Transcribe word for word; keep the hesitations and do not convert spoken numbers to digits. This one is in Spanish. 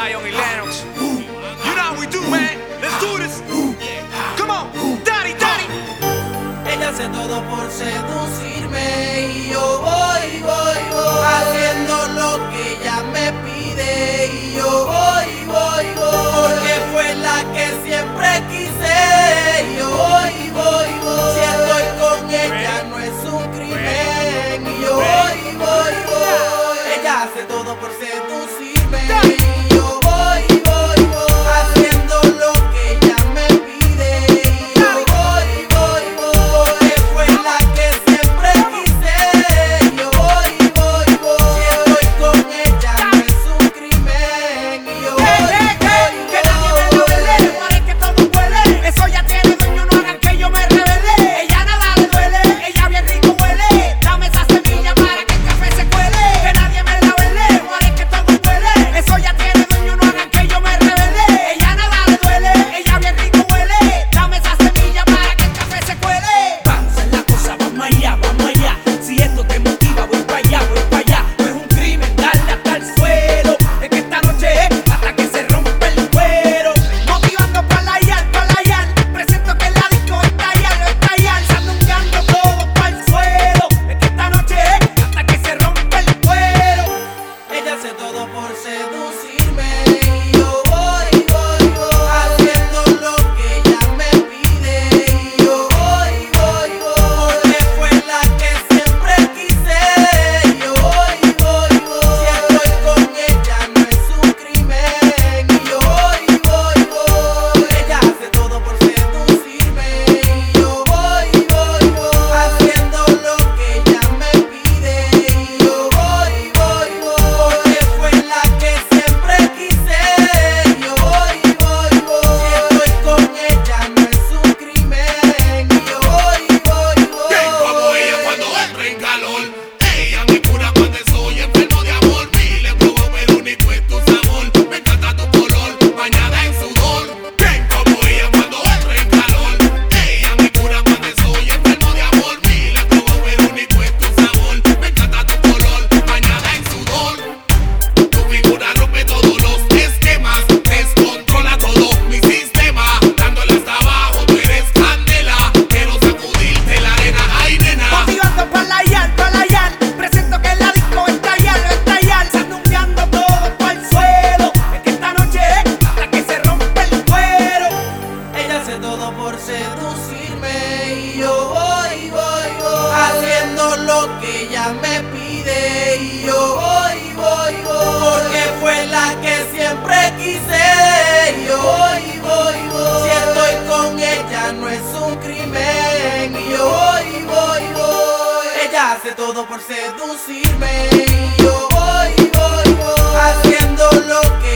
Zion y Lennox. You know how we do, man. Let's do this. Come on, daddy, daddy. Ella hace todo por seducirme y yo voy, voy, voy haciendo lo que ella me pide y yo voy, voy, voy porque fue la que siempre quise y yo voy, voy, voy si estoy con ella no es un crimen y yo voy, voy, voy ella hace todo por seducirme y yo voy, voy, voy haciendo lo que ella me pide y yo voy, voy, voy porque fue la que siempre quise y yo voy, voy, voy si estoy con ella no es un crimen y yo voy, voy, voy que nadie me la vele, muere que todo huele. Eso ya tiene dueño, no hagan que yo me revele. Ella nada le duele, ella bien rico huele. Dame esa semilla para que el café se cuele. Que nadie me la vele, muere que todo huele. Eso ya tiene dueño, no hagan que yo me revele. Ella nada le duele, ella bien rico huele. Dame esa semilla para que el café se cuele. Vamos a la cosa, vamos allá, vamos allá. Si esto te motiva, voy para allá, voy para allá. No es un crimen darle hasta el suelo. Es que esta noche es hasta que se rompe el cuero. Motivando para la yal, para la yal. Presento que la disco está yal, lo está yal. Sandungueando todo para el suelo. Es que esta noche es hasta que se rompe el cuero. ella hace todo por seducirme y yo voy, voy, voy haciendo lo que ella me pide y yo voy, voy, voy porque fue la que siempre quise y yo voy, voy, voy si estoy con ella no es un crimen y yo voy, voy, voy ella hace todo por seducirme y yo voy, voy, voy haciendo lo que ella me pide y yo voy, voy, voy porque fue la que siempre quise y yo voy, voy, voy si estoy con ella no es un crimen y yo voy, voy, Bien como ella voy cuando entra en calor. Ella me cura cuando estoy enfermo de amor. Miles probó pero único es tu sabor. Me encanta tu color, bañada en sudor. Bien como ella cuando entra en calor. Ella me cura cuando estoy enfermo de amor. Miles probó pero único es tu sabor. Me encanta tu color, bañada en sudor. Tu figura rompe todos los esquemas. Descontrola todo mi sistema. Dándole hasta abajo, tú eres candela. Quiero sacudirte la arena, ay nena. Motivando para la yal, para la yal. Presento que la disco está yal, lo está yal. Sandungueando todo para el suelo. Es que esta noche es hasta que se rompe el cuero. ella hace todo por seducirme y yo voy, voy, voy haciendo lo que ella me pide y yo voy, voy, voy porque fue la que siempre quise y yo voy, voy, voy si estoy con ella no es un crimen y yo voy, voy, voy ella hace todo por seducirme y yo voy, voy, voy haciendo lo que